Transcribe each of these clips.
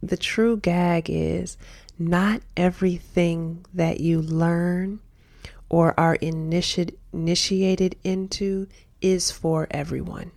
the true gag is not everything that you learn or are initiated into is for everyone.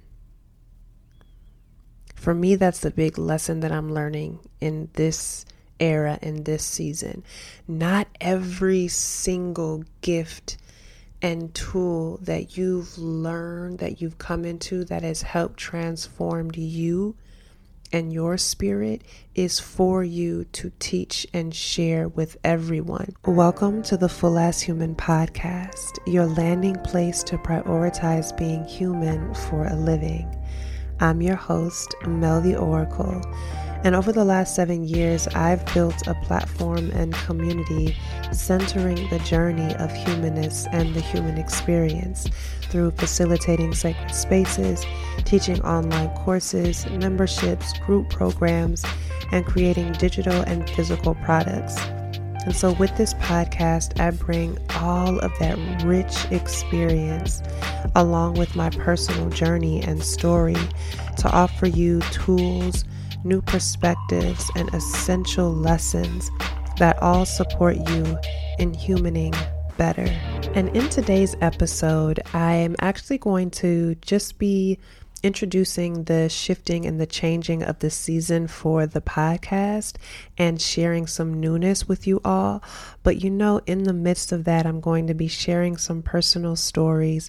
For me, that's the big lesson that I'm learning in this era, in this season. Not every single gift and tool that you've learned, that you've come into, that has helped transform you and your spirit is for you to teach and share with everyone. Welcome to the Full As Human podcast, your landing place to prioritize being human for a living. I'm your host, Mel the Oracle, and over the last 7 years, I've built a platform and community centering the journey of humanness and the human experience through facilitating sacred spaces, teaching online courses, memberships, group programs, and creating digital and physical products. And so with this podcast, I bring all of that rich experience along with my personal journey and story to offer you tools, new perspectives, and essential lessons that all support you in humaning better. And in today's episode, I am actually going to just be introducing the shifting and the changing of the season for the podcast and sharing some newness with you all. But in the midst of that, I'm going to be sharing some personal stories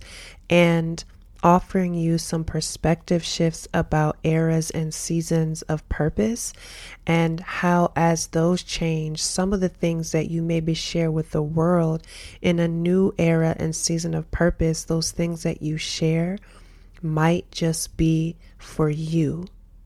and offering you some perspective shifts about eras and seasons of purpose and how, as those change, some of the things that you maybe share with the world in a new era and season of purpose, those things that you share might just be for you.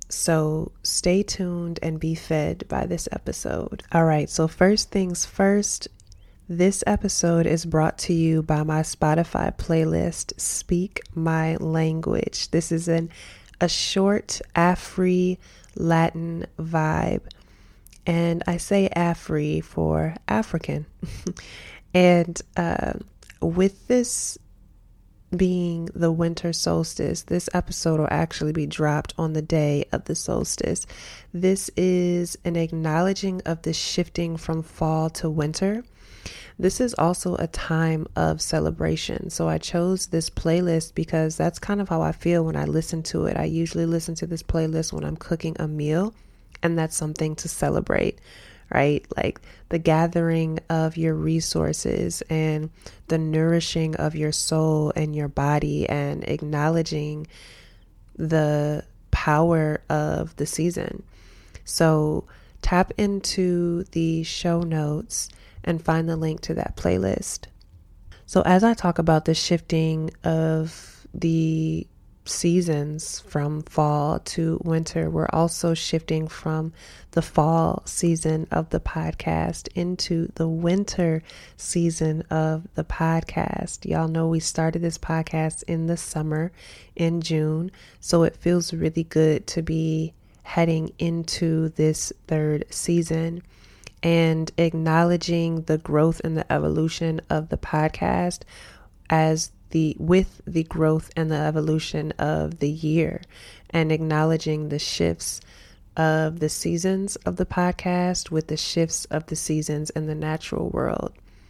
So stay tuned and be fed by this episode. All right, so first things first, this episode is brought to you by my Spotify playlist, Speak My Language. This is a short Afri Latin vibe. And I say Afri for African. And with this being the winter solstice, this episode will actually be dropped on the day of the solstice. This is an acknowledging of the shifting from fall to winter. This is also a time of celebration. So I chose this playlist because that's kind of how I feel when I listen to it. I usually listen to this playlist when I'm cooking a meal, and that's something to celebrate, right? Like the gathering of your resources and the nourishing of your soul and your body, and acknowledging the power of the season. So tap into the show notes and find the link to that playlist. So as I talk about the shifting of the seasons from fall to winter, we're also shifting from the fall season of the podcast into the winter season of the podcast. Y'all know we started this podcast in the summer in June, so it feels really good to be heading into this third season and acknowledging the growth and the evolution of the podcast with the growth and the evolution of the year, and acknowledging the shifts of the seasons of the podcast with the shifts of the seasons in the natural world.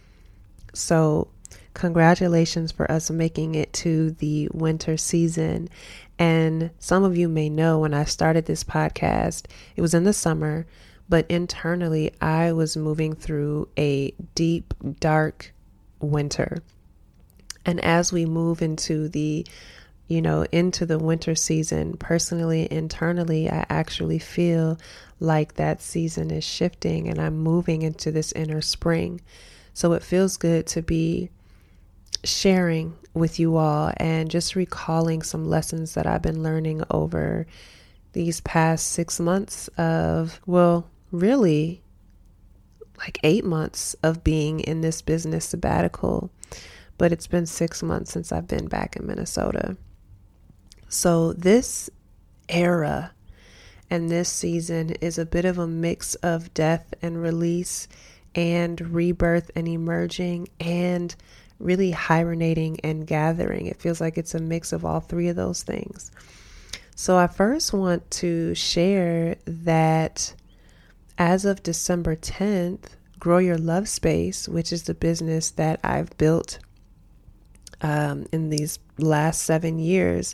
So congratulations for us making it to the winter season. And some of you may know, when I started this podcast, it was in the summer, but internally I was moving through a deep, dark winter. And as we move into the winter season, personally, internally, I actually feel like that season is shifting and I'm moving into this inner spring. So it feels good to be sharing with you all and just recalling some lessons that I've been learning over these past 6 months of, really like 8 months of being in this business sabbatical. But it's been 6 months since I've been back in Minnesota. So this era and this season is a bit of a mix of death and release and rebirth and emerging and really hibernating and gathering. It feels like it's a mix of all three of those things. So I first want to share that as of December 10th, Grow Your Love Space, which is the business that I've built in these last 7 years,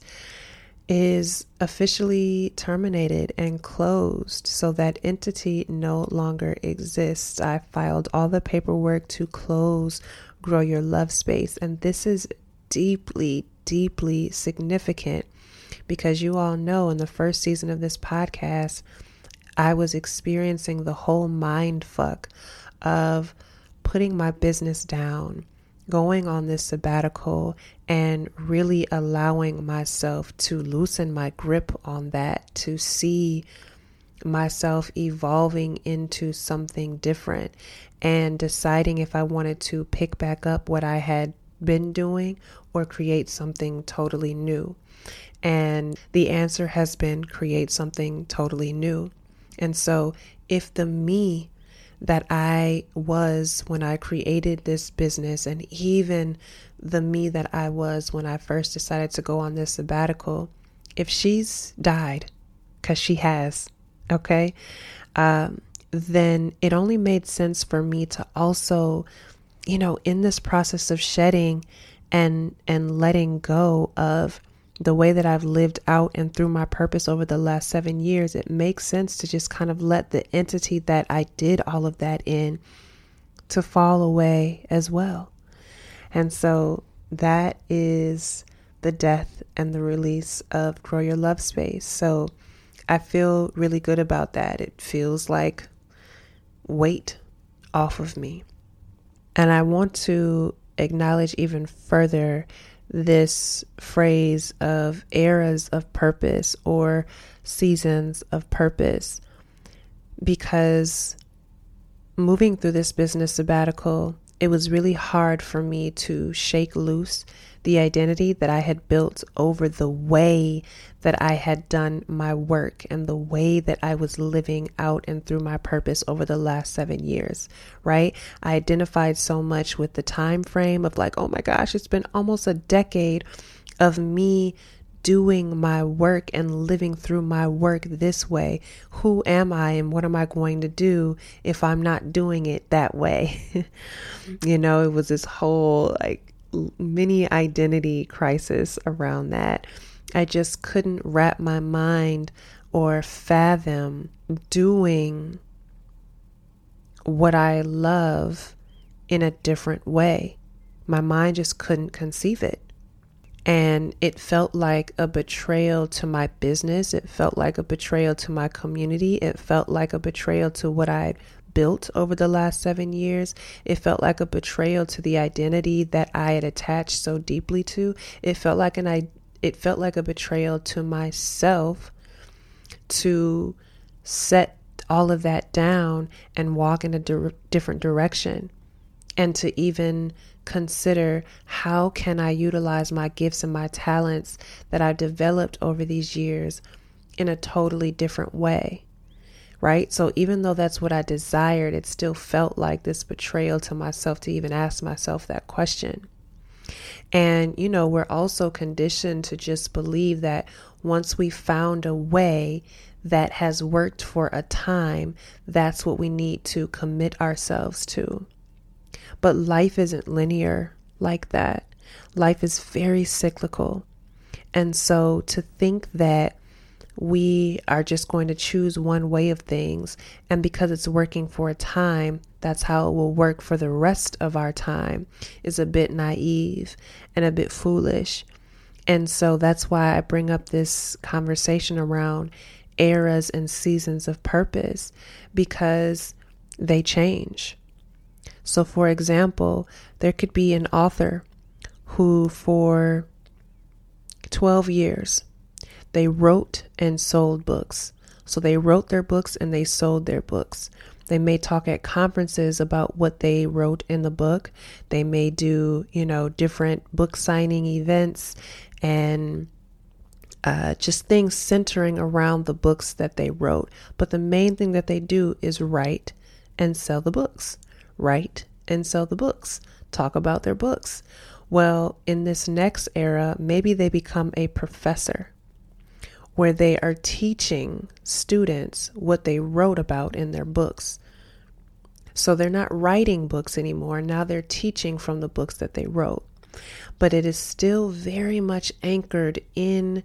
is officially terminated and closed. So that entity no longer exists. I filed all the paperwork to close Grow Your Love Space. And this is deeply, deeply significant because you all know in the first season of this podcast, I was experiencing the whole mind fuck of putting my business down, going on this sabbatical, and really allowing myself to loosen my grip on that, to see myself evolving into something different and deciding if I wanted to pick back up what I had been doing or create something totally new. And the answer has been create something totally new. And so if the me that I was when I created this business, and even the me that I was when I first decided to go on this sabbatical, if she's died, because she has, okay, then it only made sense for me to also, in this process of shedding and letting go of the way that I've lived out and through my purpose over the last 7 years, it makes sense to just kind of let the entity that I did all of that in to fall away as well. And so that is the death and the release of Grow Your Love Space. So I feel really good about that. It feels like weight off of me. And I want to acknowledge even further this phrase of eras of purpose or seasons of purpose, because moving through this business sabbatical, it was really hard for me to shake loose the identity that I had built over the way that I had done my work and the way that I was living out and through my purpose over the last 7 years, right? I identified so much with the time frame of like, oh my gosh, it's been almost a decade of me doing my work and living through my work this way. Who am I and what am I going to do if I'm not doing it that way? It was this whole like mini identity crisis around that. I just couldn't wrap my mind or fathom doing what I love in a different way. My mind just couldn't conceive it. And it felt like a betrayal to my business. It felt like a betrayal to my community. It felt like a betrayal to what I'd built over the last 7 years. It felt like a betrayal to the identity that I had attached so deeply to. It felt like a betrayal to myself to set all of that down and walk in a different direction, and to even consider how can I utilize my gifts and my talents that I've developed over these years in a totally different way, right? So even though that's what I desired, it still felt like this betrayal to myself to even ask myself that question. And, we're also conditioned to just believe that once we found a way that has worked for a time, that's what we need to commit ourselves to. But life isn't linear like that. Life is very cyclical. And so to think that we are just going to choose one way of things, and because it's working for a time, that's how it will work for the rest of our time, is a bit naive and a bit foolish. And so that's why I bring up this conversation around eras and seasons of purpose, because they change. So for example, there could be an author who for 12 years, they wrote and sold books. So they wrote their books and they sold their books. They may talk at conferences about what they wrote in the book. They may do, different book signing events and just things centering around the books that they wrote. But the main thing that they do is write and sell the books. Write and sell the books. Talk about their books. Well, in this next era, maybe they become a professor, where they are teaching students what they wrote about in their books. So they're not writing books anymore. Now they're teaching from the books that they wrote. But it is still very much anchored in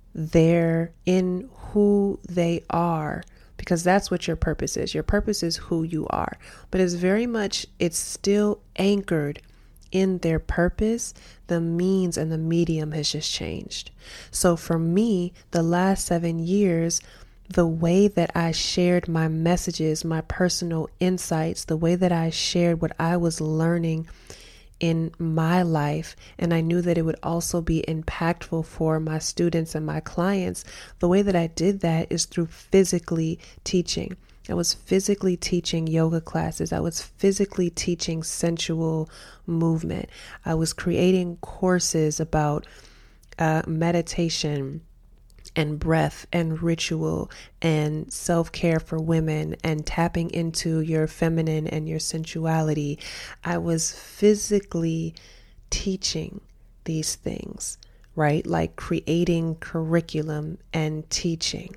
who they are, because that's what your purpose is. Your purpose is who you are. But it's still anchored in their purpose. The means and the medium has just changed. So for me, the last 7 years, the way that I shared my messages, my personal insights, the way that I shared what I was learning in my life, and I knew that it would also be impactful for my students and my clients, the way that I did that is through physically teaching. I was physically teaching yoga classes. I was physically teaching sensual movement. I was creating courses about meditation and breath and ritual and self-care for women and tapping into your feminine and your sensuality. I was physically teaching these things, right? Like creating curriculum and teaching.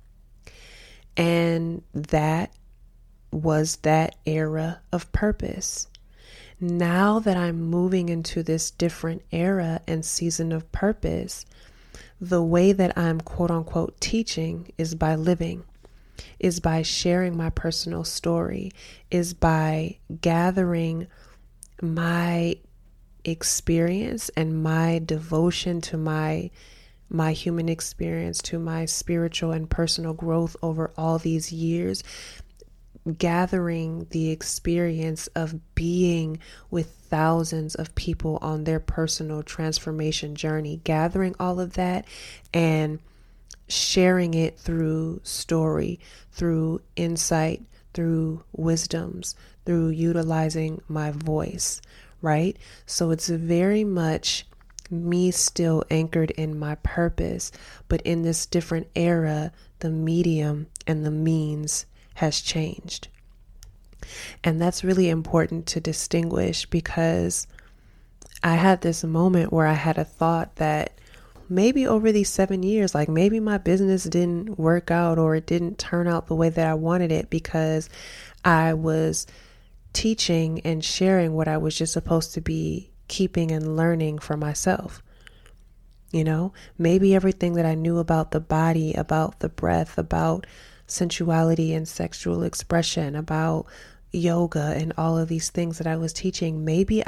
And that was that era of purpose. Now that I'm moving into this different era and season of purpose, the way that I'm quote unquote teaching is by living, is by sharing my personal story, is by gathering my experience and my devotion to my human experience, to my spiritual and personal growth over all these years, gathering the experience of being with thousands of people on their personal transformation journey, gathering all of that and sharing it through story, through insight, through wisdoms, through utilizing my voice, right? So it's very much me still anchored in my purpose, but in this different era, the medium and the means has changed. And that's really important to distinguish, because I had this moment where I had a thought that maybe over these 7 years, like maybe my business didn't work out or it didn't turn out the way that I wanted it because I was teaching and sharing what I was just supposed to be keeping and learning for myself. You know, maybe everything that I knew about the body, about the breath, about sensuality and sexual expression, about yoga and all of these things that I was teaching, maybe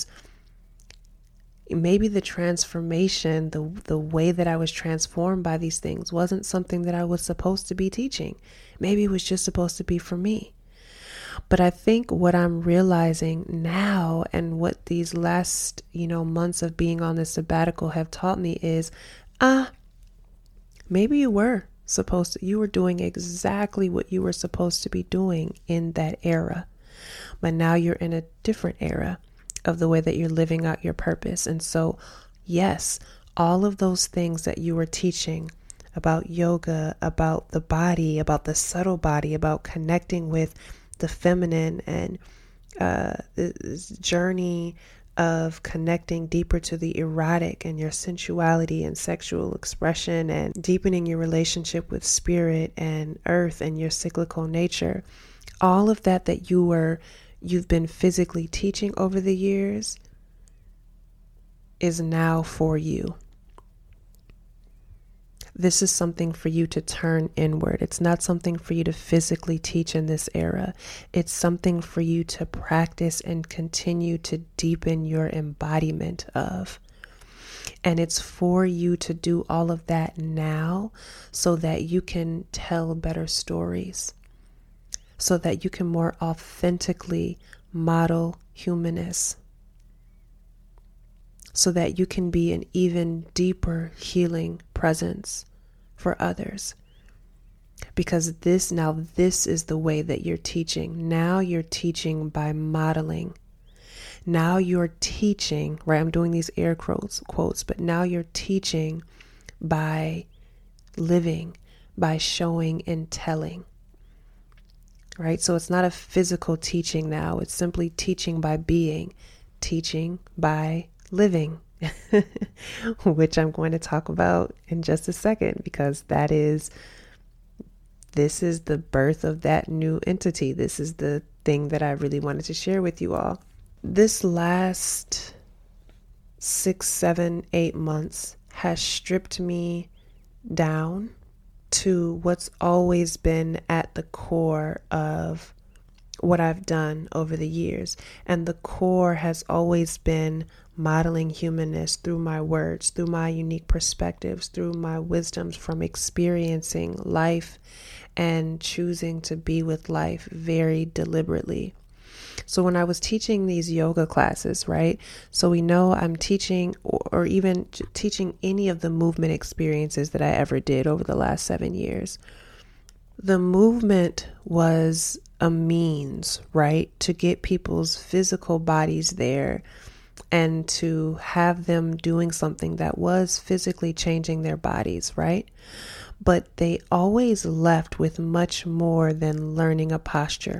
the transformation, the way that I was transformed by these things wasn't something that I was supposed to be teaching. Maybe it was just supposed to be for me. But I think what I'm realizing now, and what these last, months of being on this sabbatical have taught me is, maybe you were doing exactly what you were supposed to be doing in that era. But now you're in a different era of the way that you're living out your purpose. And so, yes, all of those things that you were teaching about yoga, about the body, about the subtle body, about connecting with the feminine and this journey of connecting deeper to the erotic and your sensuality and sexual expression, and deepening your relationship with spirit and earth and your cyclical nature, all of that you've been physically teaching over the years is now for you. This is something for you to turn inward. It's not something for you to physically teach in this era. It's something for you to practice and continue to deepen your embodiment of. And it's for you to do all of that now so that you can tell better stories, so that you can more authentically model humanness, so that you can be an even deeper healing presence for others. Because this is the way that you're teaching. Now you're teaching by modeling. Now you're teaching, right? I'm doing these air quotes, but now you're teaching by living, by showing and telling. Right? So it's not a physical teaching now. It's simply teaching by being, teaching by living, which I'm going to talk about in just a second, because this is the birth of that new entity. This is the thing that I really wanted to share with you all. This last 6, 7, 8 months has stripped me down to what's always been at the core of what I've done over the years. And the core has always been modeling humanness through my words, through my unique perspectives, through my wisdoms from experiencing life and choosing to be with life very deliberately. So when I was teaching these yoga classes, right? So we know I'm teaching or even teaching any of the movement experiences that I ever did over the last 7 years. The movement was a means, right, to get people's physical bodies there and to have them doing something that was physically changing their bodies, right? But they always left with much more than learning a posture.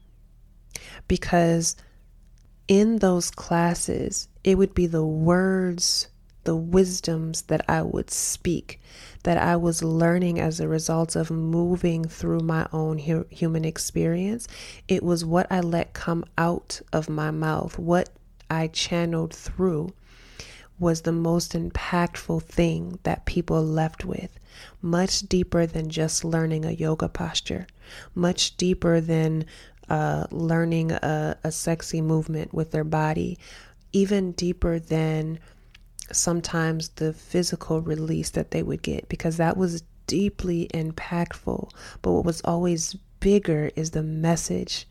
Because in those classes, it would be the words, the wisdoms that I would speak, that I was learning as a result of moving through my own human experience. It was what I let come out of my mouth, what I channeled through was the most impactful thing that people left with, much deeper than just learning a yoga posture, much deeper than learning a sexy movement with their body, even deeper than sometimes the physical release that they would get, because that was deeply impactful. But what was always bigger is the message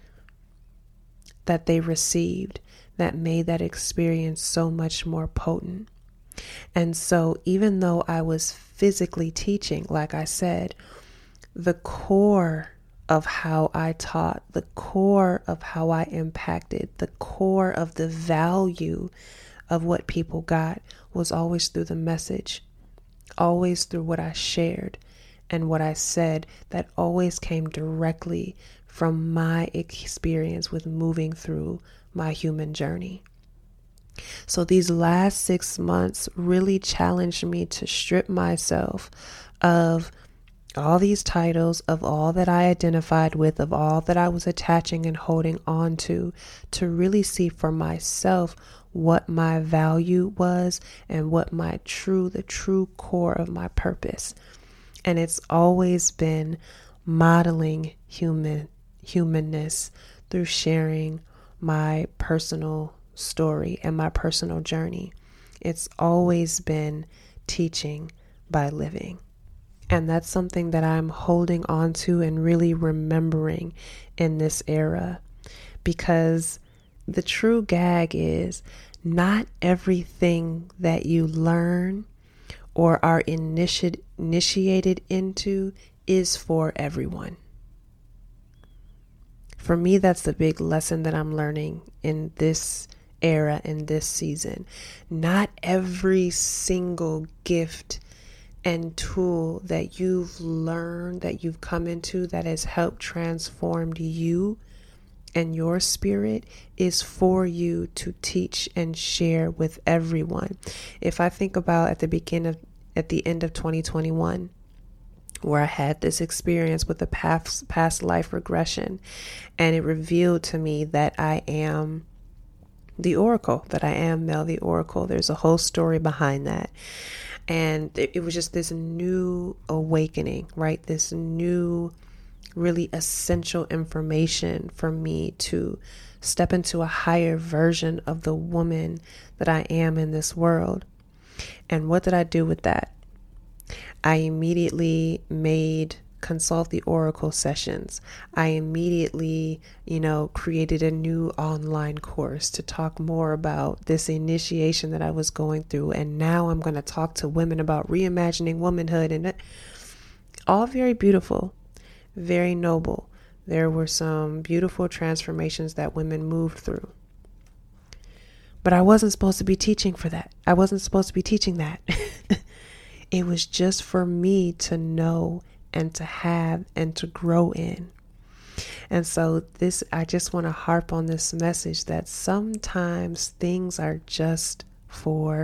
that they received that made that experience so much more potent. And so even though I was physically teaching, like I said, the core of how I taught, the core of how I impacted, the core of the value of what people got was always through the message, always through what I shared and what I said, that always came directly from my experience with moving through my human journey. So these last 6 months really challenged me to strip myself of all these titles, of all that I identified with, of all that I was attaching and holding on to really see for myself what my value was and what the true core of my purpose. And it's always been modeling humanness through sharing my personal story and my personal journey. It's always been teaching by living. And that's something that I'm holding on to and really remembering in this era, because the true gag is not everything that you learn or are initiated into is for everyone. For me, that's the big lesson that I'm learning in this era, in this season. Not every single gift and tool that you've learned, that you've come into, that has helped transformed you and your spirit is for you to teach and share with everyone. If I think about at the end of 2021, where I had this experience with the past life regression, and it revealed to me that I am the Oracle, that I am Mel the Oracle. There's a whole story behind that. And it was just this new awakening, right? This new, really essential information for me to step into a higher version of the woman that I am in this world. And what did I do with that? I immediately consult the Oracle sessions. I immediately, created a new online course to talk more about this initiation that I was going through. And now I'm going to talk to women about reimagining womanhood, and all very beautiful, very noble. There were some beautiful transformations that women moved through. But I wasn't supposed to be teaching for that. I wasn't supposed to be teaching that. It was just for me to know and to have and to grow in. And so I just want to harp on this message that sometimes things are just for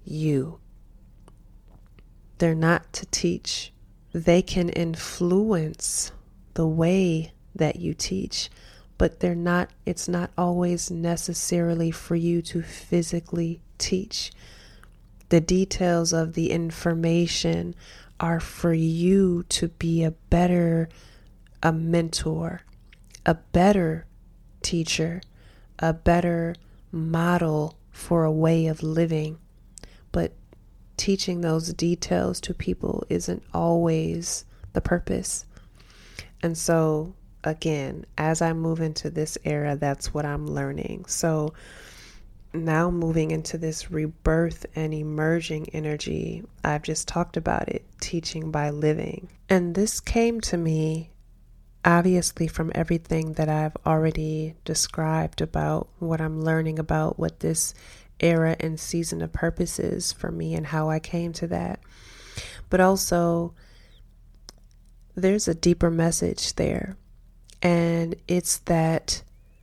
you. They're not to teach. They can influence the way that you teach, but it's not always necessarily for you to physically teach. The details of the information are for you to be a mentor, a better teacher, a better model for a way of living. But teaching those details to people isn't always the purpose. And so, again, as I move into this era, that's what I'm learning. So now moving into this rebirth and emerging energy, I've just talked about it, teaching by living. And this came to me obviously from everything that I've already described about what I'm learning about what this era and season of purpose is for me and how I came to that. But also, there's a deeper message there. And it's that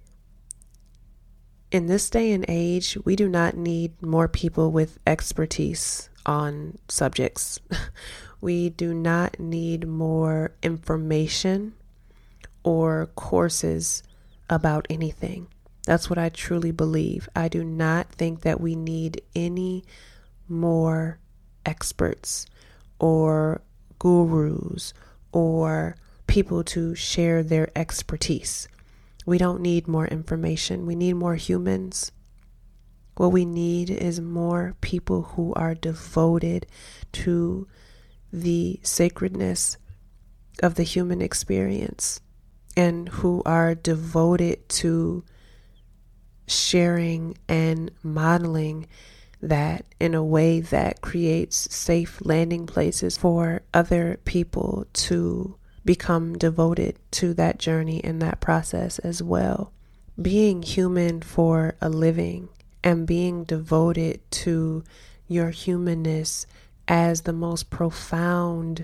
in this day and age, we do not need more people with expertise on subjects. We do not need more information or courses about anything. That's what I truly believe. I do not think that we need any more experts or gurus or people to share their expertise. We don't need more information. We need more humans. What we need is more people who are devoted to the sacredness of the human experience and who are devoted to sharing and modeling that in a way that creates safe landing places for other people to become devoted to that journey and that process as well. Being human for a living and being devoted to your humanness as the most profound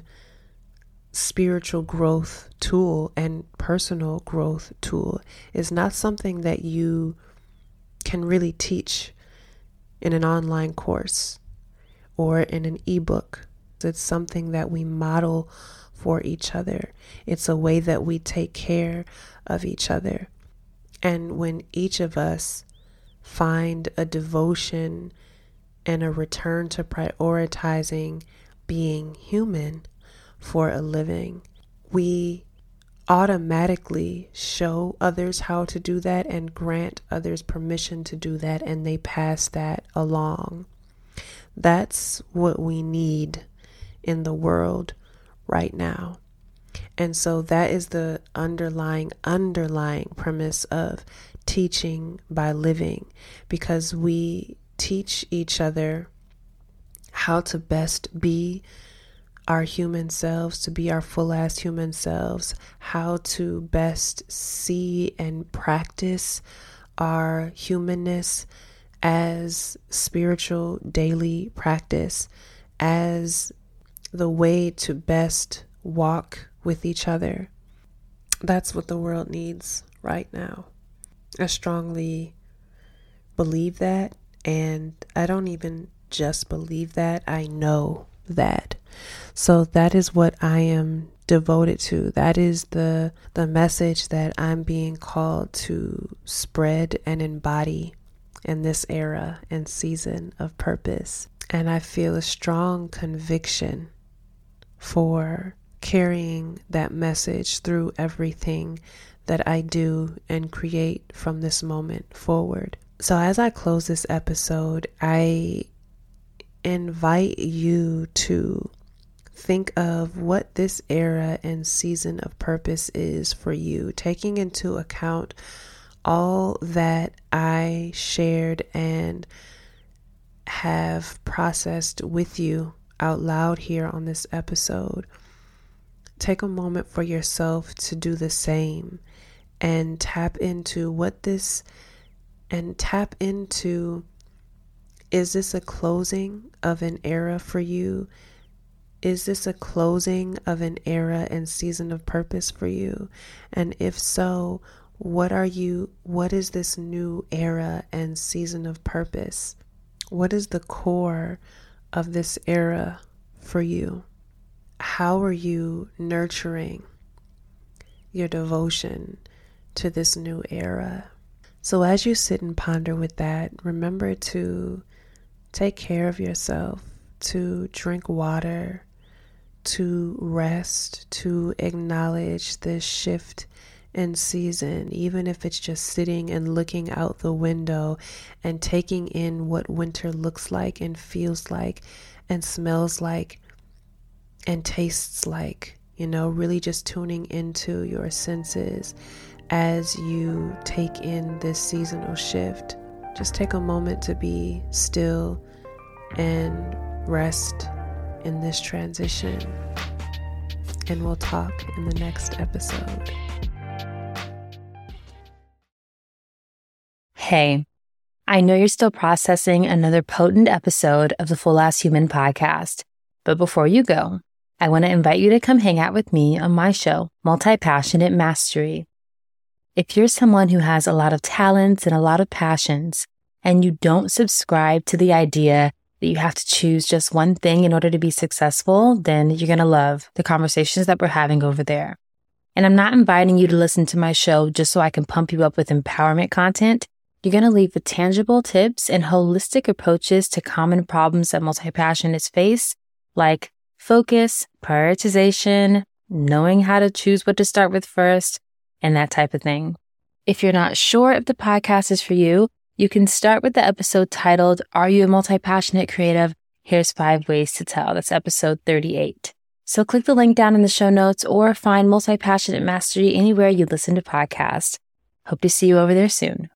spiritual growth tool and personal growth tool is not something that you can really teach in an online course or in an ebook. It's something that we model for each other. It's a way that we take care of each other. And when each of us find a devotion and a return to prioritizing being human for a living, we automatically show others how to do that and grant others permission to do that, and they pass that along. That's what we need in the world right now. And so that is the underlying premise of teaching by living, because we teach each other how to best be our human selves, to be our full-ass human selves, how to best see and practice our humanness as spiritual daily practice, as the way to best walk with each other. That's what the world needs right now. I strongly believe that, and I don't even just believe that, I know that. So that is what I am devoted to. That is the message that I'm being called to spread and embody in this era and season of purpose. And I feel a strong conviction for carrying that message through everything that I do and create from this moment forward. So as I close this episode, I invite you to think of what this era and season of purpose is for you, taking into account all that I shared and have processed with you out loud here on this episode. Take a moment for yourself to do the same and tap into is this a closing of an era for you? Is this a closing of an era and season of purpose for you? And if so, what is this new era and season of purpose? What is the core of this era for you? How are you nurturing your devotion to this new era? So as you sit and ponder with that, remember to take care of yourself, to drink water, to rest, to acknowledge this shift in season, even if it's just sitting and looking out the window and taking in what winter looks like and feels like and smells like and tastes like, really just tuning into your senses as you take in this seasonal shift. Just take a moment to be still and rest in this transition. And we'll talk in the next episode. Hey, I know you're still processing another potent episode of the Full Ass Human podcast, but before you go, I want to invite you to come hang out with me on my show, Multi-Passionate Mastery. If you're someone who has a lot of talents and a lot of passions, and you don't subscribe to the idea that you have to choose just one thing in order to be successful, then you're going to love the conversations that we're having over there. And I'm not inviting you to listen to my show just so I can pump you up with empowerment content. You're going to leave with tangible tips and holistic approaches to common problems that multi-passionates face, like focus, prioritization, knowing how to choose what to start with first, and that type of thing. If you're not sure if the podcast is for you, you can start with the episode titled, Are You a Multi-Passionate Creative? Here's 5 Ways to Tell. That's episode 38. So click the link down in the show notes or find Multi-Passionate Mastery anywhere you listen to podcasts. Hope to see you over there soon.